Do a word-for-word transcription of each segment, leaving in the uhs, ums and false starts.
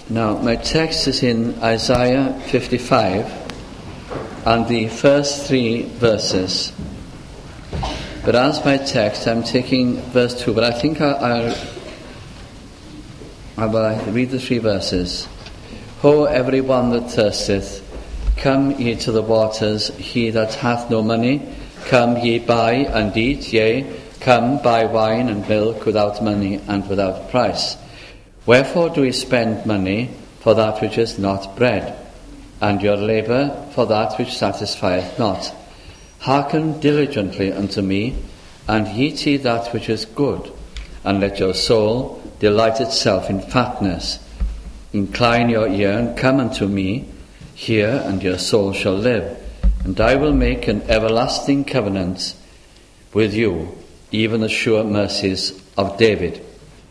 Now, my text is in Isaiah fifty-five and the first three verses. But as my text, I'm taking verse two, but I think I'll, I'll, I'll read the three verses. Ho, every one that thirsteth, come ye to the waters, he that hath no money, come ye buy and eat, yea, come buy wine and milk without money and without price. Wherefore do ye spend money for that which is not bread, and your labour for that which satisfieth not? Hearken diligently unto me, and eat ye that which is good, and let your soul delight itself in fatness. Incline your ear and come unto me, hear, and your soul shall live. And I will make an everlasting covenant with you, even the sure mercies of David.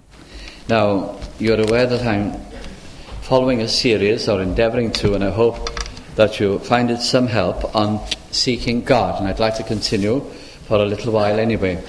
Now, you're aware that I'm following a series, or endeavouring to, and I hope that you find it some help on seeking God. And I'd like to continue for a little while anyway.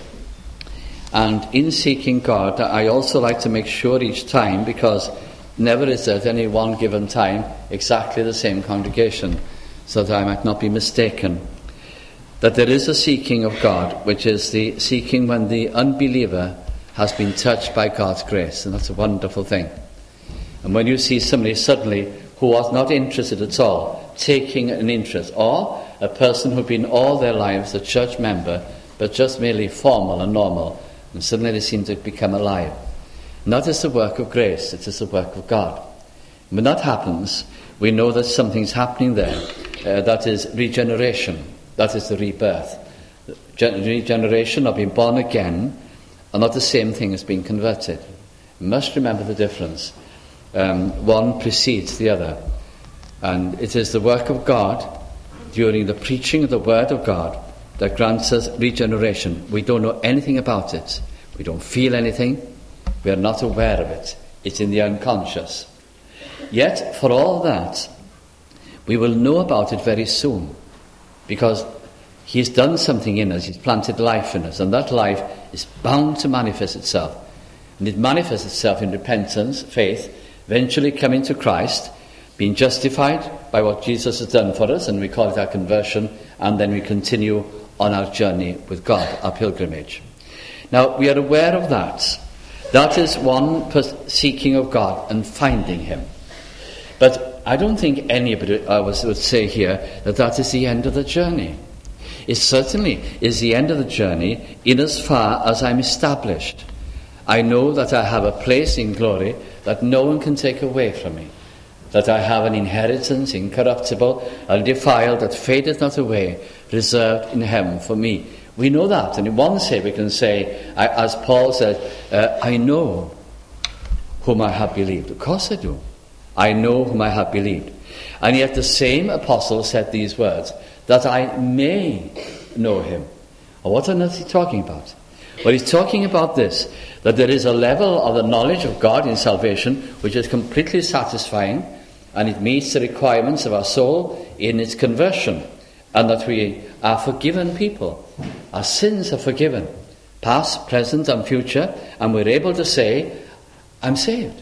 And in seeking God, I also like to make sure each time, because never is there at any one given time exactly the same congregation, so that I might not be mistaken, that there is a seeking of God, which is the seeking when the unbeliever has been touched by God's grace, and that's a wonderful thing. And when you see somebody suddenly who was not interested at all, taking an interest, or a person who'd been all their lives a church member, but just merely formal and normal, and suddenly they seem to become alive. And that is the work of grace, it is the work of God. And when that happens, we know that something's happening there. Uh, that is regeneration, that is the rebirth. Gen- regeneration, or being born again, are not the same thing as being converted. You must remember the difference. Um, one precedes the other. And it is the work of God during the preaching of the Word of God that grants us regeneration. We don't know anything about it. We don't feel anything. We are not aware of it. It's in the unconscious. Yet, for all that, we will know about it very soon, because He's done something in us. He's planted life in us, and that life is bound to manifest itself. And it manifests itself in repentance, faith, eventually coming to Christ, being justified by what Jesus has done for us, and we call it our conversion, and then we continue on our journey with God, our pilgrimage. Now, we are aware of that. That is one seeking of God and finding Him. But I don't think anybody uh, would say here that that is the end of the journey. It certainly is the end of the journey in as far as I'm established. I know that I have a place in glory that no one can take away from me. That I have an inheritance incorruptible, undefiled, that fadeth not away, reserved in heaven for me. We know that, and in one say we can say, I, as Paul said, uh, I know whom I have believed. Of course I do. I know whom I have believed. And yet the same apostle said these words, that I may know him. Well, what on earth is he talking about? Well, he's talking about this, that there is a level of the knowledge of God in salvation which is completely satisfying, and it meets the requirements of our soul in its conversion, and that we are forgiven people. Our sins are forgiven, past, present, and future, and we're able to say, I'm saved.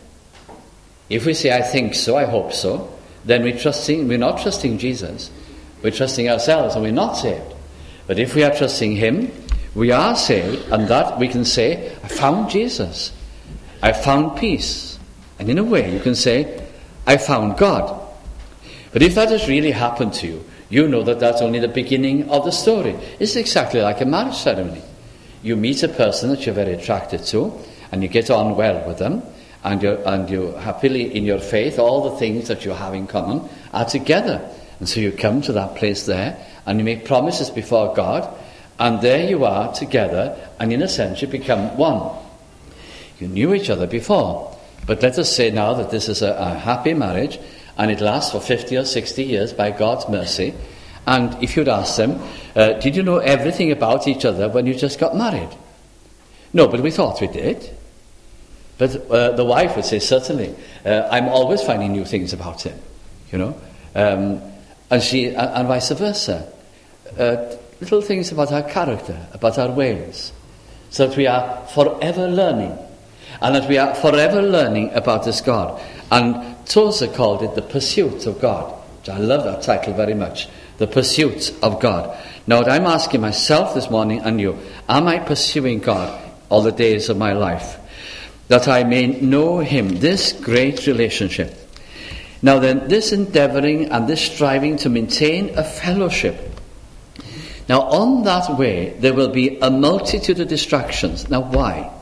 If we say, I think so, I hope so, then we're trusting, we're not trusting Jesus. We're trusting ourselves, and we're not saved. But if we are trusting Him, we are saved, and that we can say, I found Jesus. I found peace. And in a way, you can say, I found God. But if that has really happened to you, you know that that's only the beginning of the story. It's exactly like a marriage ceremony. You meet a person that you're very attracted to, and you get on well with them, and you and you happily in your faith, all the things that you have in common are together. And so you come to that place there, and you make promises before God, and there you are together, and in a sense you become one. You knew each other before, but let us say now that this is a, a happy marriage, and it lasts for fifty or sixty years by God's mercy. And if you'd ask them, uh, did you know everything about each other when you just got married? No, but we thought we did. But uh, the wife would say, certainly, uh, I'm always finding new things about him, you know. Um, and she, and, and vice versa. Uh, little things about our character, about our ways, so that we are forever learning, and that we are forever learning about this God. And Tozer called it The Pursuit of God. I love that title very much. The Pursuit of God. Now what I'm asking myself this morning and you, am I pursuing God all the days of my life? That I may know him, this great relationship. Now then, this endeavouring and this striving to maintain a fellowship. Now on that way, there will be a multitude of distractions. Now why?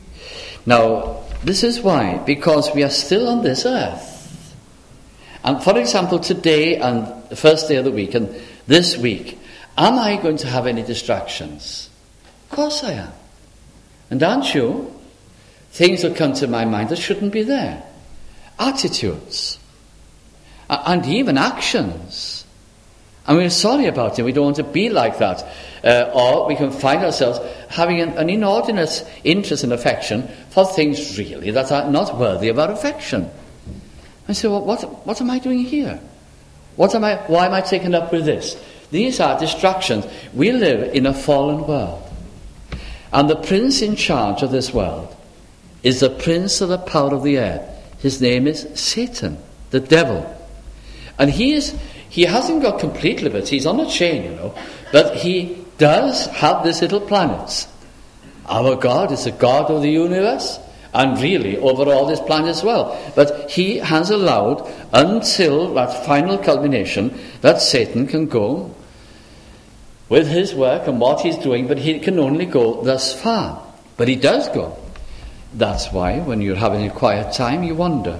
Now, this is why. Because we are still on this earth. And for example, today and the first day of the week and this week, am I going to have any distractions? Of course I am. And aren't you? Things will come to my mind that shouldn't be there. Attitudes. And even actions. And we're sorry about it. We don't want to be like that. Uh, or we can find ourselves having an, an inordinate interest and affection for things really that are not worthy of our affection. I say, well, what, what am I doing here? What am I? Why am I taken up with this? These are distractions. We live in a fallen world. And the prince in charge of this world is the prince of the power of the air. His name is Satan, the devil. And he is he hasn't got complete liberty. He's on a chain, you know. But he does have these little planets. Our God is the God of the universe, and really over all this planet as well. But he has allowed, until that final culmination, that Satan can go with his work and what he's doing, but he can only go thus far. But he does go. That's why when you're having a quiet time, you wonder.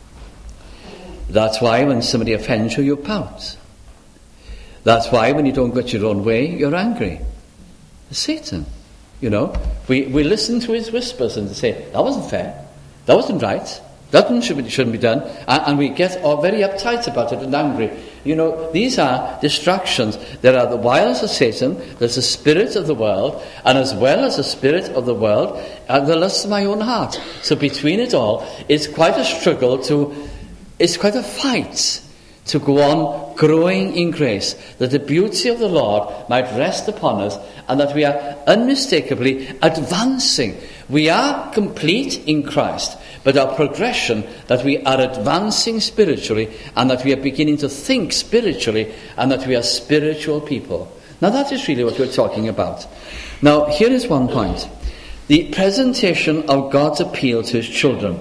That's why when somebody offends you, you pout. That's why when you don't get your own way, you're angry. It's Satan. You know, we, we listen to his whispers and say, that wasn't fair, that wasn't right, that shouldn't be, shouldn't be done, and, and we get all very uptight about it and angry. You know, these are distractions. There are the wiles of Satan, there's the spirit of the world, and as well as the spirit of the world, and the lust of my own heart. So between it all, it's quite a struggle to, it's quite a fight to go on growing in grace, that the beauty of the Lord might rest upon us, and that we are unmistakably advancing. We are complete in Christ, but our progression, that we are advancing spiritually, and that we are beginning to think spiritually, and that we are spiritual people. Now that is really what we're talking about. Now here is one point. The presentation of God's appeal to his children.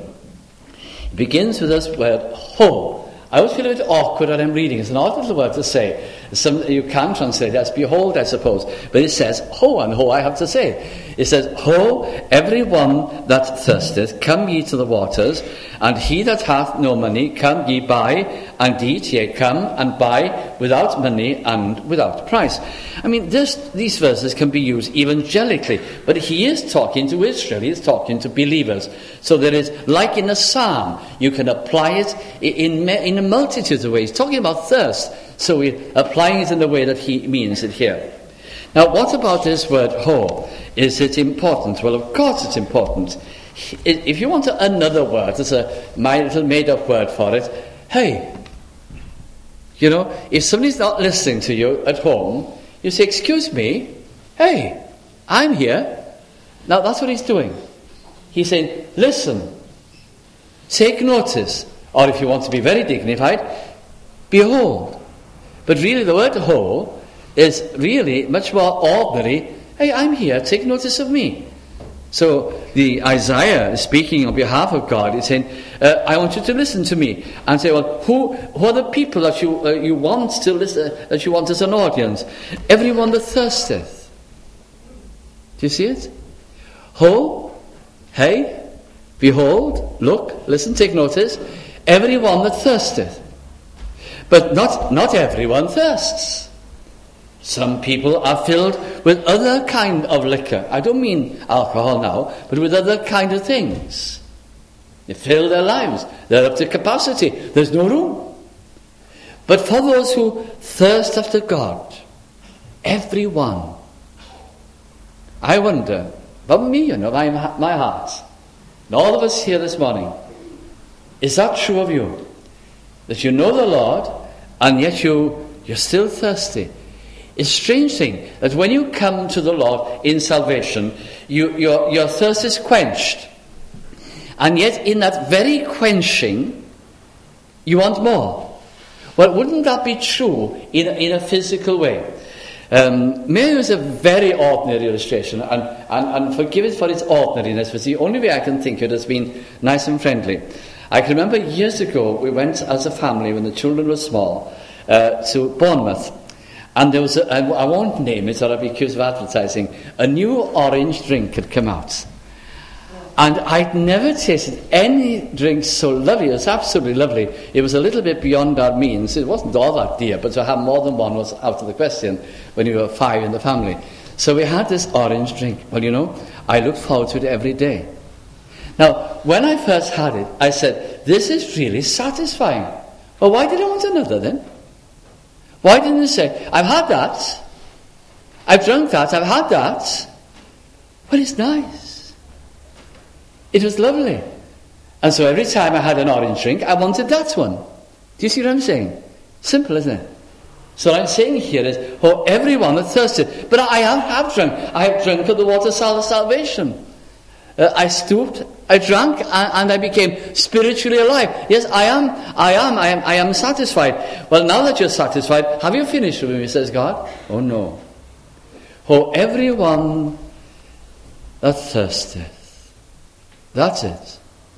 It begins with this word, ho. I always feel a bit awkward when I'm reading. It's an odd little word to say. Some, you can translate it as behold, I suppose. But it says, ho, and ho I have to say. It says, ho, everyone that thirsteth, come ye to the waters, and he that hath no money, come ye buy and eat, yea, come and buy without money and without price. I mean, this, these verses can be used evangelically, but he is talking to Israel, he is talking to believers. So there is, like in a psalm, you can apply it in, in a multitude of ways. Talking about thirst, so we're applying it in the way that he means it here. Now, what about this word ho? Is it important? Well, of course it's important. If you want another word, there's a my little made-up word for it. Hey, you know, if somebody's not listening to you at home, you say, excuse me, hey, I'm here. Now, that's what he's doing. He's saying, listen, take notice, or if you want to be very dignified, behold. But really the word ho is really much more ordinary. Hey, I'm here, take notice of me. So the Isaiah is speaking on behalf of God. He's saying, uh, I want you to listen to me. And say, well, who, who are the people that you uh, you want to listen, that you want as an audience? Everyone that thirsteth. Do you see it? Ho, hey, behold, look, listen, take notice. Everyone that thirsteth. But not, not everyone thirsts. Some people are filled with other kind of liquor. I don't mean alcohol now, but with other kind of things. They fill their lives. They're up to capacity. There's no room. But for those who thirst after God, everyone, I wonder, about me, you know, my, my heart, and all of us here this morning, is that true of you? That you know the Lord, and yet you, you're still thirsty. It's a strange thing that when you come to the Lord in salvation, you, your, your thirst is quenched. And yet in that very quenching, You want more. Well, wouldn't that be true in a, in a physical way? Um, may I use a very ordinary illustration, and, and, and forgive it for its ordinariness, but the only way I can think of it has been nice and friendly. I can remember years ago, we went as a family, when the children were small, uh, to Bournemouth. And there was, a, I won't name it or I'll be accused of advertising, a new orange drink had come out. And I'd never tasted any drink so lovely. It was absolutely lovely. It was a little bit beyond our means. It wasn't all that dear, but to have more than one was out of the question when you were five in the family. So we had this orange drink. Well, you know, I looked forward to it every day. Now, when I first had it, I said, this is really satisfying. Well, why did I want another then? Why didn't you say, I've had that, I've drunk that, I've had that. Well, it's nice. It was lovely. And so every time I had an orange drink, I wanted that one. Do you see what I'm saying? Simple, isn't it? So what I'm saying here is, oh, everyone that thirsted. But I have, have drunk. I have drunk of the water of salvation. Uh, I stooped, I drank, and, and I became spiritually alive. Yes, I am, I am, I am, I am satisfied. Well, now that you're satisfied, have you finished with me, says God? Oh, no. Oh, everyone that thirsteth. That's it.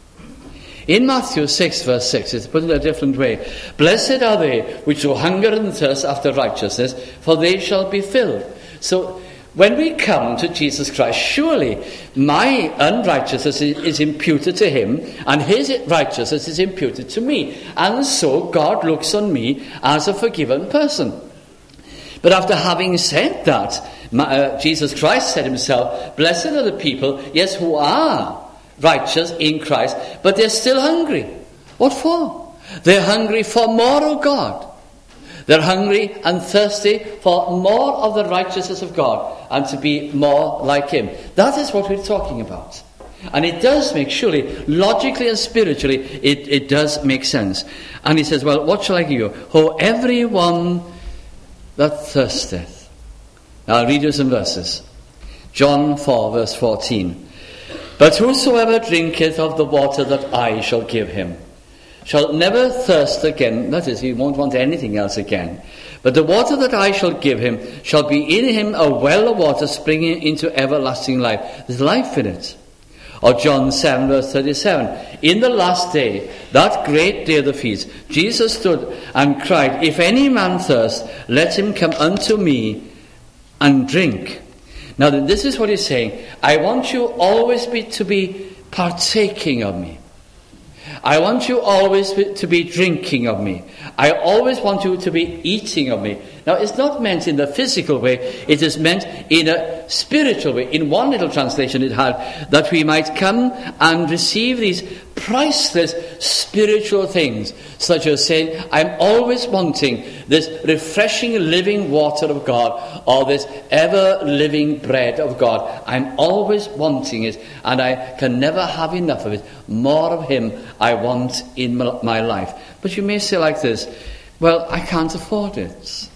In Matthew six, verse six, it's put in a different way. Blessed are they which do hunger and thirst after righteousness, for they shall be filled. So, when we come to Jesus Christ, surely my unrighteousness is imputed to him, and his righteousness is imputed to me. And so God looks on me as a forgiven person. But after having said that, uh, Jesus Christ said himself, blessed are the people, yes, who are righteous in Christ, but they're still hungry. What for? They're hungry for more of God. They're hungry and thirsty for more of the righteousness of God and to be more like him. That is what we're talking about. And it does make, surely, logically and spiritually, it, it does make sense. And he says, well, what shall I give you? Oh, everyone that thirsteth. Now I'll read you some verses. John four, verse fourteen. But whosoever drinketh of the water that I shall give him shall never thirst again. That is, he won't want anything else again. But the water that I shall give him shall be in him a well of water springing into everlasting life. There's life in it. Or John seven, verse thirty-seven. In the last day, that great day of the feast, Jesus stood and cried, if any man thirst, let him come unto me and drink. Now, this is what he's saying. I want you always be, to be partaking of me. I want you always to be drinking of me. I always want you to be eating of me. Now, it's not meant in the physical way. It is meant in a spiritual way. In one little translation it had, that we might come and receive these priceless spiritual things, such as saying, I'm always wanting this refreshing living water of God, or this ever-living bread of God. I'm always wanting it, and I can never have enough of it. More of him I want in my life. But you may say like this, well, I can't afford it.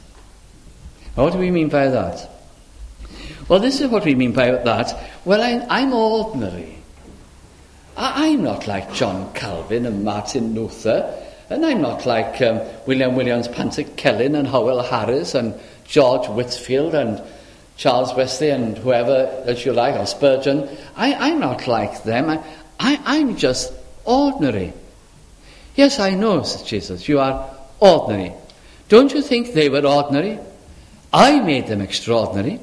What do we mean by that? Well, this is what we mean by that. Well, I, I'm ordinary. I, I'm not like John Calvin and Martin Luther, and I'm not like um, William Williams, Pantycelyn and Howell Harris and George Whitfield and Charles Wesley and whoever that you like, or Spurgeon. I, I'm not like them. I, I, I'm just ordinary. Yes, I know, says Jesus, you are ordinary. Don't you think they were ordinary? I made them extraordinary.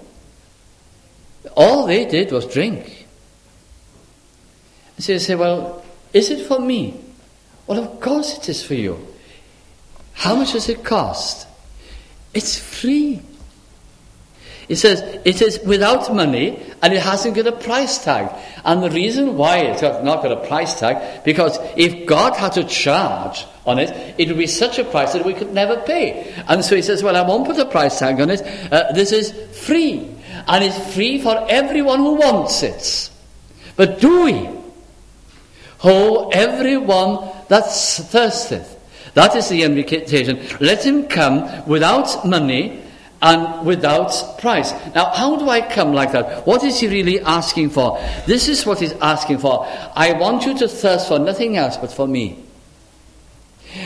All they did was drink. So you say, well, is it for me? Well, of course it is for you. How much does it cost? It's free. It says it is without money and it hasn't got a price tag. And the reason why it's not got a price tag, because if God had to charge on it, it would be such a price that we could never pay. And so he says, well, I won't put a price tag on it. Uh, this is free. And it's free for everyone who wants it. But do we? Oh, everyone that thirsteth. That is the invitation. Let him come without money and without price. Now, how do I come like that? What is he really asking for? This is what he's asking for. I want you to thirst for nothing else but for me.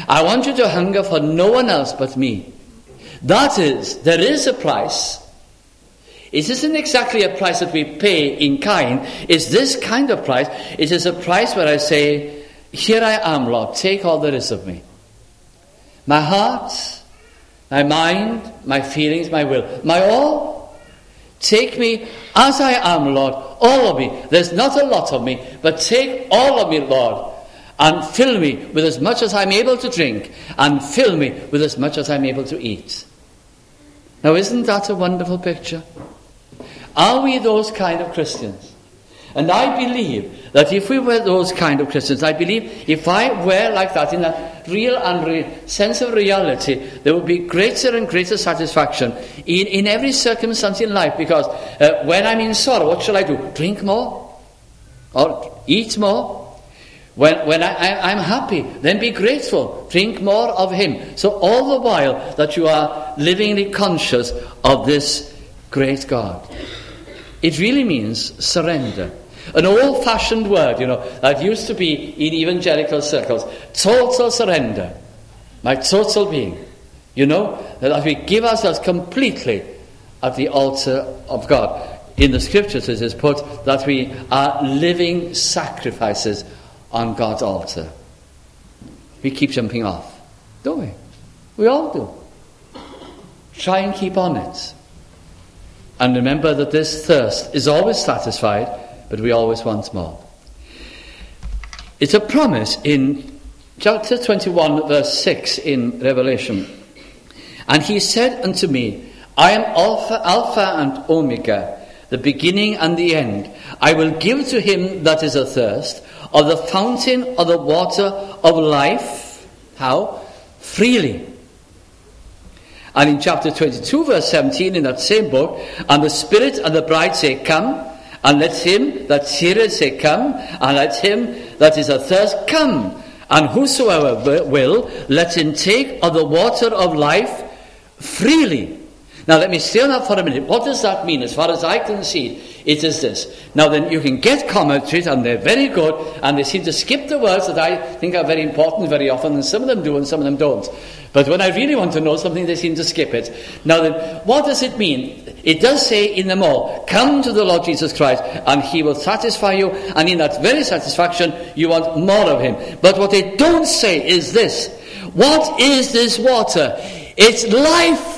I want you to hunger for no one else but me. That is, there is a price. It isn't exactly a price that we pay in kind. It's this kind of price. It is a price where I say, here I am, Lord, take all there is of me. My heart, my mind, my feelings, my will, my all. Take me as I am, Lord, all of me. There's not a lot of me, but take all of me, Lord, and fill me with as much as I'm able to drink, and fill me with as much as I'm able to eat. Now, isn't that a wonderful picture? Are we those kind of Christians? And I believe that if we were those kind of Christians, I believe if I were like that, in a real and re- sense of reality, there would be greater and greater satisfaction in, in every circumstance in life. Because uh, when I'm in sorrow, what shall I do? Drink more? Or eat more? When, when I, I, I'm happy, then be grateful. Drink more of Him. So all the while that you are livingly conscious of this great God. It really means surrender. An old-fashioned word, you know, that used to be in evangelical circles. Total surrender. My total being. You know, that we give ourselves completely at the altar of God. In the scriptures it is put that we are living sacrifices on God's altar. We keep jumping off, don't we? We all do. Try and keep on it. And remember that this thirst is always satisfied, but we always want more. It's a promise in chapter twenty-one, verse six in Revelation. And he said unto me, I am Alpha, Alpha and Omega, the beginning and the end. I will give to him that is athirst of the fountain of the water of life. How? Freely. And in chapter twenty-two, verse seventeen, in that same book, and the Spirit and the bride say, come, and let him that heareth say, come, and let him that is athirst come. And whosoever will, let him take of the water of life freely. Now let me stay on that for a minute. What does that mean? As far as I can see, it is this. Now then, you can get commentaries, and they're very good, and they seem to skip the words that I think are very important very often, and some of them do and some of them don't. But when I really want to know something, they seem to skip it. Now then, what does it mean? It does say in them all, come to the Lord Jesus Christ, and he will satisfy you, and in that very satisfaction, you want more of him. But what they don't say is this. What is this water? It's life.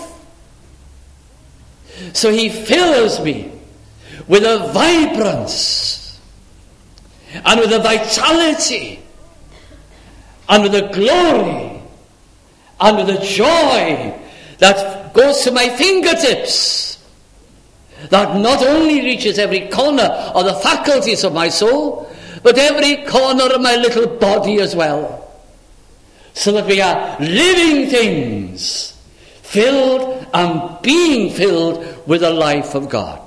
So he fills me with a vibrance, and with a vitality, and with a glory, and with a joy that goes to my fingertips, that not only reaches every corner of the faculties of my soul, but every corner of my little body as well. So that we are living things, filled and being filled with the life of God.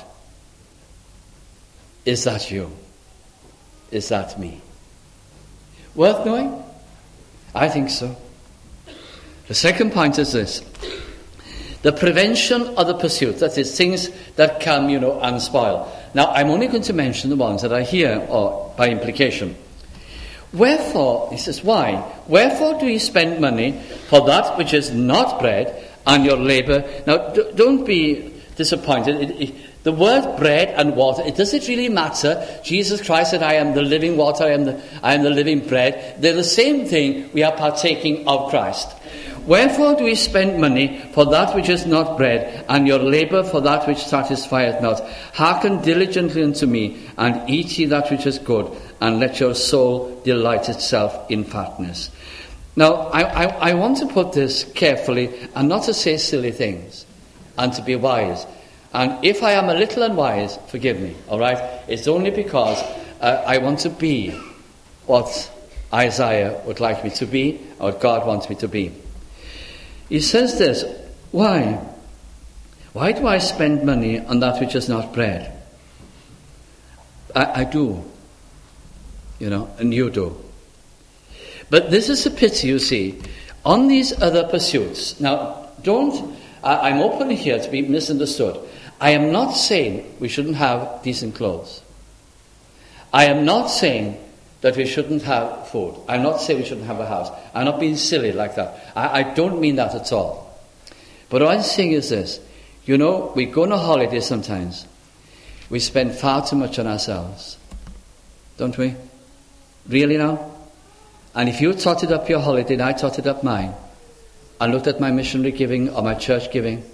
Is that you? Is that me? Worth knowing? I think so. The second point is this. The prevention of the pursuit. That is, things that come, you know, and spoil. Now, I'm only going to mention the ones that are here, or by implication. Wherefore, he says, why? Wherefore do ye spend money for that which is not bread, and your labour? Now, d- don't be disappointed. It, it, the word bread and water, it does it really matter? Jesus Christ said, I am the living water, I am the, I am the living bread. They're the same thing. We are partaking of Christ. Wherefore do we spend money for that which is not bread, and your labour for that which satisfieth not? Hearken diligently unto me, and eat ye that which is good, and let your soul delight itself in fatness. Now, I, I, I want to put this carefully, and not to say silly things, and to be wise. And if I am a little unwise, forgive me, all right? It's only because uh, I want to be what Isaiah would like me to be, or what God wants me to be. He says this, why? Why do I spend money on that which is not bread? I, I do, you know, and you do. But this is a pity, you see, on these other pursuits. Now, don't, I, I'm open here to be misunderstood. I am not saying we shouldn't have decent clothes. I am not saying that we shouldn't have food. I'm not saying we shouldn't have a house. I'm not being silly like that. I, I don't mean that at all. But what I'm saying is this. You know, we go on a holiday sometimes. We spend far too much on ourselves. Don't we? Really now? And if you totted up your holiday and I totted up mine, and looked at my missionary giving or my church giving,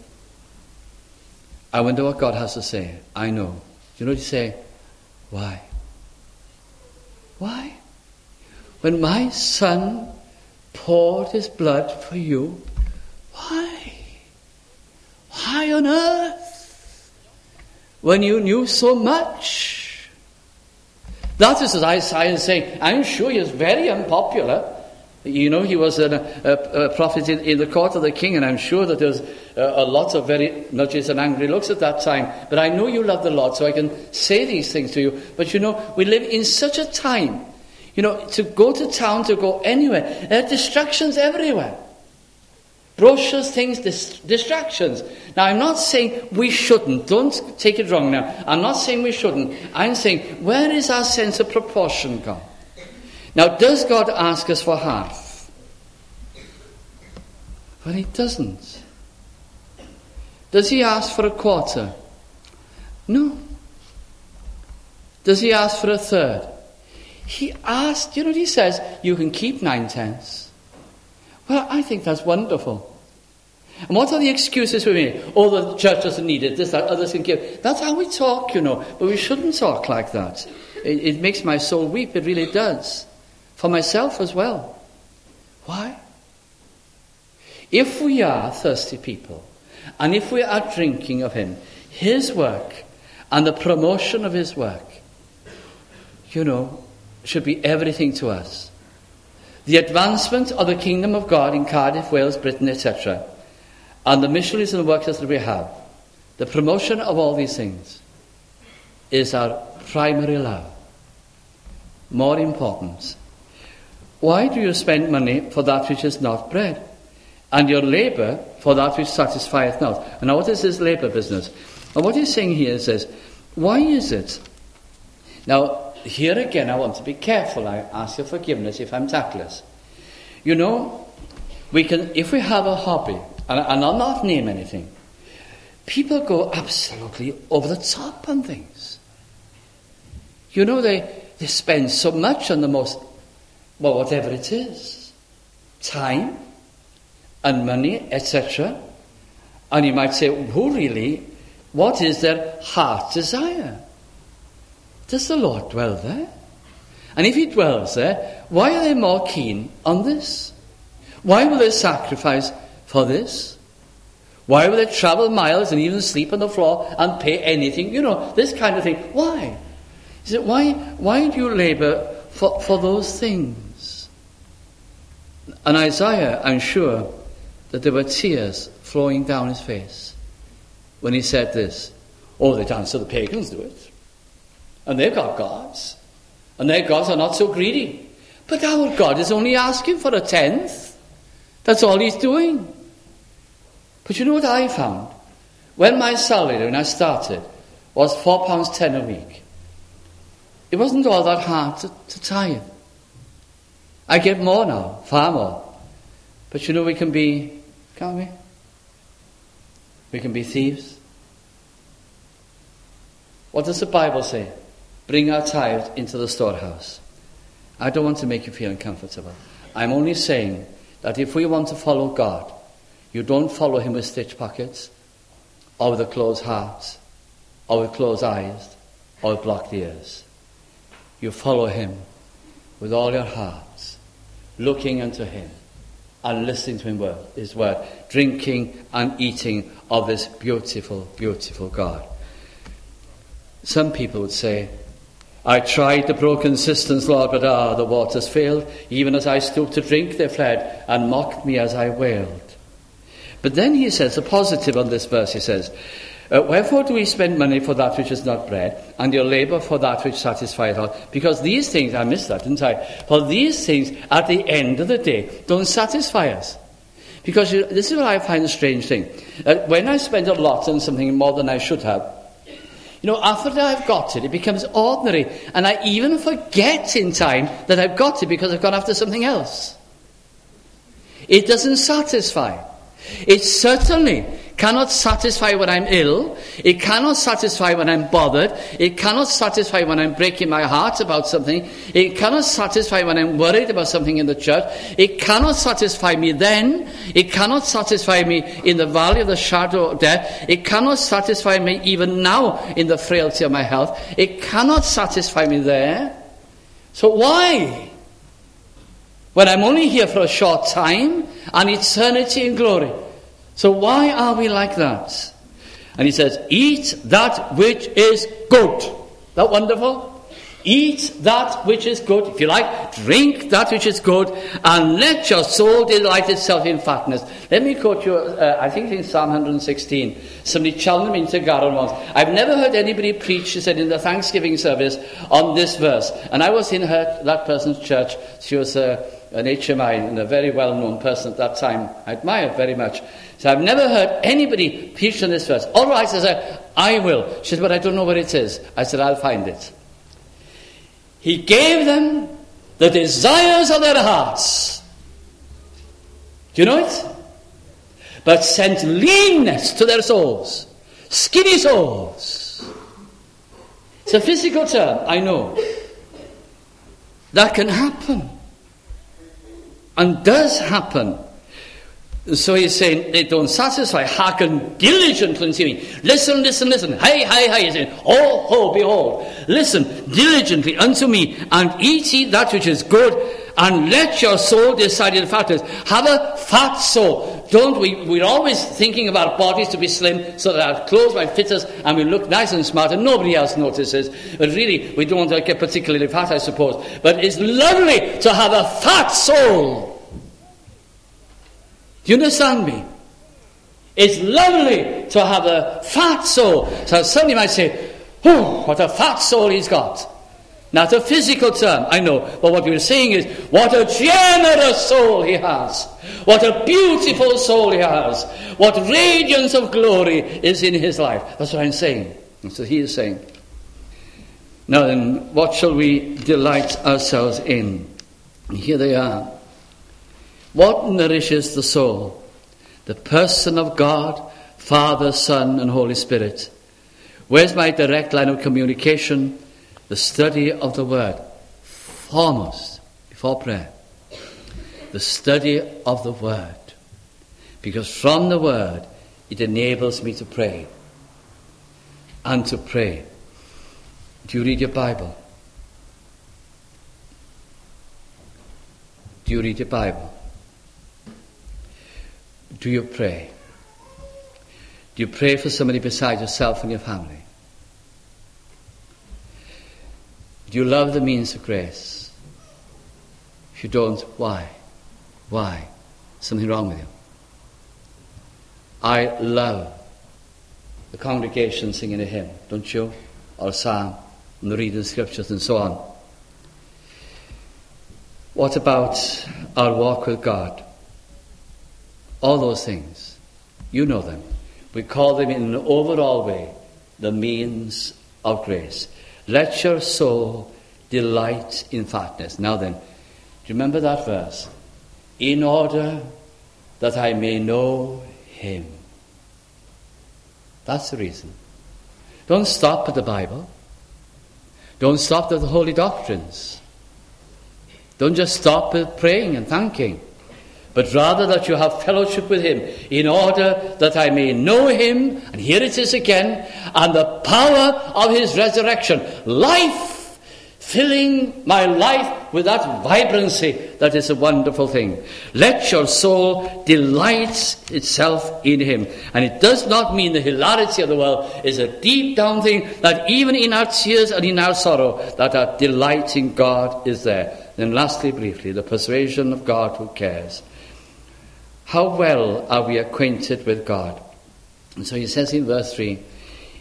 I wonder what God has to say. I know. You know what you say? Why? Why? When my son poured his blood for you, why? Why on earth? When you knew so much? That is as Isaiah is saying. I'm sure he is very unpopular. You know, he was a, a, a prophet in, in the court of the king, and I'm sure that there's a, a lot of very nudges and angry looks at that time. But I know you love the Lord, so I can say these things to you. But you know, we live in such a time, you know, to go to town, to go anywhere, there are distractions everywhere. Brochures, things, dis- distractions. Now, I'm not saying we shouldn't. Don't take it wrong now. I'm not saying we shouldn't. I'm saying, where is our sense of proportion gone? Now, does God ask us for half? Well, he doesn't. Does he ask for a quarter? No. Does he ask for a third? He asked, you know what he says? You can keep nine tenths. Well, I think that's wonderful. And what are the excuses for me? Oh, the church doesn't need it, this, that, others can give. That's how we talk, you know. But we shouldn't talk like that. It, it makes my soul weep, it really does. For myself as well. Why? If we are thirsty people, and if we are drinking of him, his work, and the promotion of his work, you know, should be everything to us. The advancement of the kingdom of God in Cardiff, Wales, Britain, et cetera, and the missionaries and the workers that we have, the promotion of all these things, is our primary love. More important. Why do you spend money for that which is not bread, and your labour for that which satisfieth not? Now, what is this labour business? And what he's saying here is this: why is it? Now, here again, I want to be careful. I ask your forgiveness if I'm tactless. You know, we can, if we have a hobby, and, and I'll not name anything, people go absolutely over the top on things. You know, they, they spend so much on the most, well, whatever it is, time and money, et cetera. And you might say, who really, what is their heart desire? Does the Lord dwell there? And if he dwells there, why are they more keen on this? Why will they sacrifice for this? Why will they travel miles and even sleep on the floor and pay anything? You know, this kind of thing. Why? Is it why, why do you labour for, for those things? And Isaiah, I'm sure that there were tears flowing down his face when he said this. Oh, they dance, so the pagans do it. And they've got gods. And their gods are not so greedy. But our God is only asking for a tenth. That's all he's doing. But you know what I found? When my salary, when I started, was four pounds ten a week, it wasn't all that hard to, to tithe. I get more now, far more. But you know, we can be, can't we? We can be thieves. What does the Bible say? Bring our tithe into the storehouse. I don't want to make you feel uncomfortable. I'm only saying that if we want to follow God, you don't follow him with stitch pockets, or with a closed heart, or with closed eyes, or with blocked ears. You follow him with all your heart, looking unto him and listening to him word, his word, drinking and eating of this beautiful, beautiful God. Some people would say, I tried the broken cisterns, Lord, but ah, the waters failed. Even as I stooped to drink, they fled and mocked me as I wailed. But then he says, a positive on this verse, he says, Uh, wherefore do we spend money for that which is not bread, and your labour for that which satisfieth not? Because these things, I missed that, didn't I? For these things, at the end of the day, don't satisfy us. Because you, this is what I find a strange thing. Uh, when I spend a lot on something more than I should have, You know, after I've got it, it becomes ordinary. And I even forget in time that I've got it because I've gone after something else. It doesn't satisfy. It certainly cannot satisfy when I'm ill. It cannot satisfy when I'm bothered. It cannot satisfy when I'm breaking my heart about something. It cannot satisfy when I'm worried about something in the church. It cannot satisfy me then. It cannot satisfy me in the valley of the shadow of death. It cannot satisfy me even now in the frailty of my health. It cannot satisfy me there. So why? When I'm only here for a short time and eternity in glory. So why are we like that? And he says, eat that which is good. Isn't that wonderful? Eat that which is good. If you like, drink that which is good, and let your soul delight itself in fatness. Let me quote you, uh, I think in Psalm one hundred sixteen. Somebody challenged me into Garon once. I've never heard anybody preach, she said, in the Thanksgiving service on this verse. And I was in her, that person's church. She was uh, an H M I and a very well-known person at that time. I admired very much. So I've never heard anybody preach on this verse. All right, I said, I will. She said, but I don't know where it is. I said, I'll find it. He gave them the desires of their hearts. Do you know it? But sent leanness to their souls. Skinny souls. It's a physical term, I know. That can happen. And does happen. So he's saying, they don't satisfy. Hearken diligently unto me. Listen, listen, listen. Hey, hey, hey. He's saying, ho, ho, behold. Listen diligently unto me, and eat ye that which is good, and let your soul decide in fatness. Have a fat soul. Don't we? We're always thinking of our bodies to be slim, so that our clothes might fit us, and we look nice and smart, and nobody else notices. But really, we don't want to get particularly fat, I suppose. But it's lovely to have a fat soul. Do you understand me? It's lovely to have a fat soul. So somebody might say, oh, what a fat soul he's got. Not a physical term, I know. But what we're saying is, what a generous soul he has. What a beautiful soul he has. What radiance of glory is in his life. That's what I'm saying. That's what he is saying. Now then, what shall we delight ourselves in? And here they are. What nourishes the soul? The person of God, Father, Son, and Holy Spirit. Where's my direct line of communication? The study of the Word. Foremost, before prayer. The study of the Word. Because from the Word, it enables me to pray. And to pray. Do you read your Bible? Do you read your Bible? Do you pray? Do you pray for somebody besides yourself and your family? Do you love the means of grace? If you don't, why? Why? Something wrong with you. I love the congregation singing a hymn, don't you? Or a psalm, and the reading scriptures and so on. What about our walk with God? All those things, you know them. We call them in an overall way the means of grace. Let your soul delight in fatness. Now then, do you remember that verse? In order that I may know him. That's the reason. Don't stop at the Bible. Don't stop at the holy doctrines. Don't just stop at praying and thanking. But rather that you have fellowship with him, in order that I may know him, and here it is again, and the power of his resurrection. Life, filling my life with that vibrancy that is a wonderful thing. Let your soul delight itself in him. And it does not mean the hilarity of the world. Is a deep down thing that even in our tears and in our sorrow, that our delight in God is there. Then lastly, briefly, the persuasion of God who cares. How well are we acquainted with God? And so he says in verse three,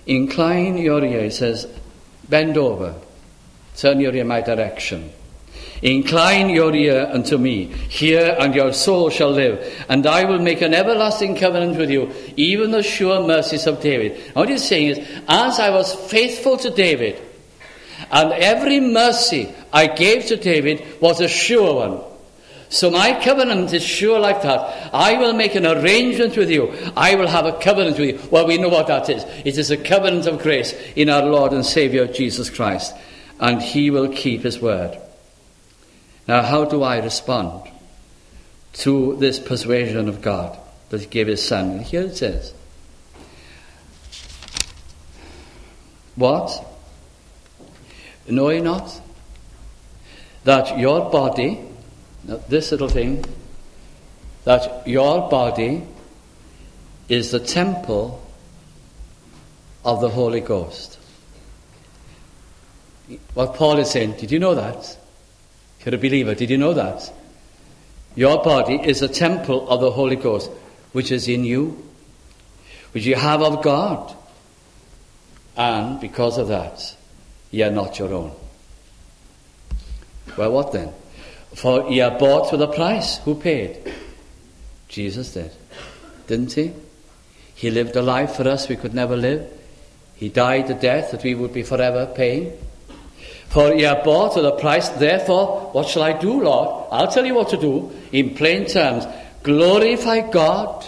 incline your ear, he says, bend over, turn your ear in my direction. Incline your ear unto me. Hear, and your soul shall live. And I will make an everlasting covenant with you, even the sure mercies of David. And what he's saying is, as I was faithful to David, and every mercy I gave to David was a sure one, so my covenant is sure like that. I will make an arrangement with you. I will have a covenant with you. Well, we know what that is. It is a covenant of grace in our Lord and Saviour Jesus Christ. And he will keep his word. Now, how do I respond to this persuasion of God that he gave his son? And here it is. What? Know ye not that your body, this little thing, that your body is the temple of the Holy Ghost? What Paul is saying, did you know that? If you're a believer, did you know that? Your body is a temple of the Holy Ghost, which is in you, which you have of God. And because of that, ye are not your own. Well, what then? For ye are bought with a price. Who paid? Jesus did. Didn't he? He lived a life for us we could never live. He died the death that we would be forever paying. For ye are bought with a price. Therefore, what shall I do, Lord? I'll tell you what to do. In plain terms, glorify God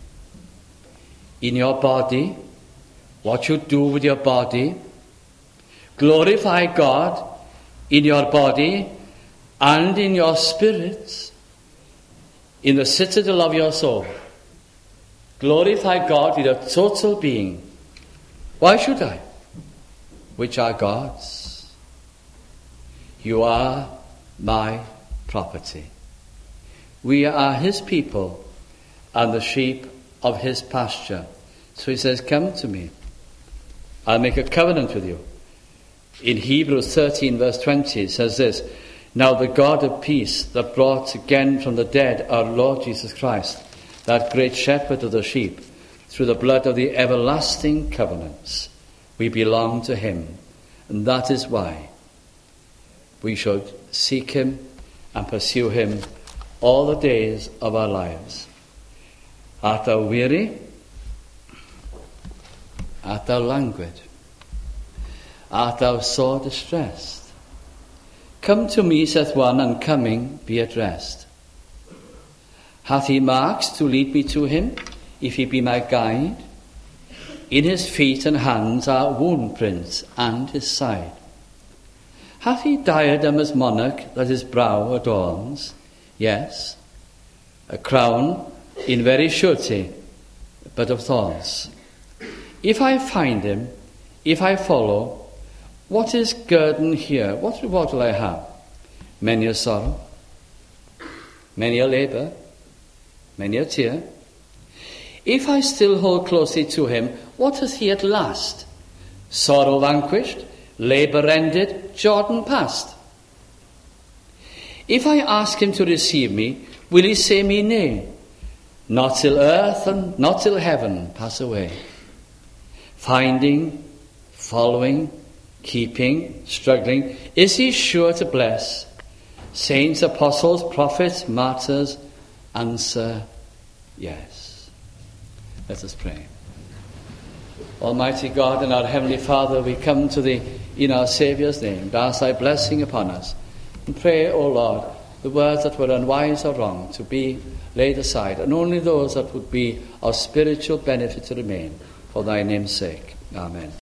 in your body. What you do with your body. Glorify God in your body and in your spirit, in the citadel of your soul. Glorify God with your total being. Why should I? Which are God's. You are my property. We are his people and the sheep of his pasture. So he says, come to me. I'll make a covenant with you. In Hebrews thirteen verse twenty it says this, now the God of peace that brought again from the dead our Lord Jesus Christ, that great shepherd of the sheep, through the blood of the everlasting covenants, we belong to him. And that is why we should seek him and pursue him all the days of our lives. Art thou weary? Art thou languid? Art thou sore distressed? Come to me, saith one, and coming be at rest. Hath he marks to lead me to him, if he be my guide? In his feet and hands are wound prints, and his side. Hath he diadem as monarch that his brow adorns? Yes, a crown in very surety, but of thorns. If I find him, if I follow, what is guerdon here? What reward will I have? Many a sorrow, many a labour, many a tear. If I still hold closely to him, what has he at last? Sorrow vanquished, labour ended, Jordan past. If I ask him to receive me, will he say me nay? Not till earth and not till heaven pass away. Finding, following, keeping, struggling, is he sure to bless? Saints, apostles, prophets, martyrs, answer yes. Let us pray. Almighty God and our Heavenly Father, we come to thee in our Saviour's name, and ask thy blessing upon us. And pray, O Lord, the words that were unwise or wrong to be laid aside, and only those that would be of spiritual benefit to remain, for thy name's sake. Amen.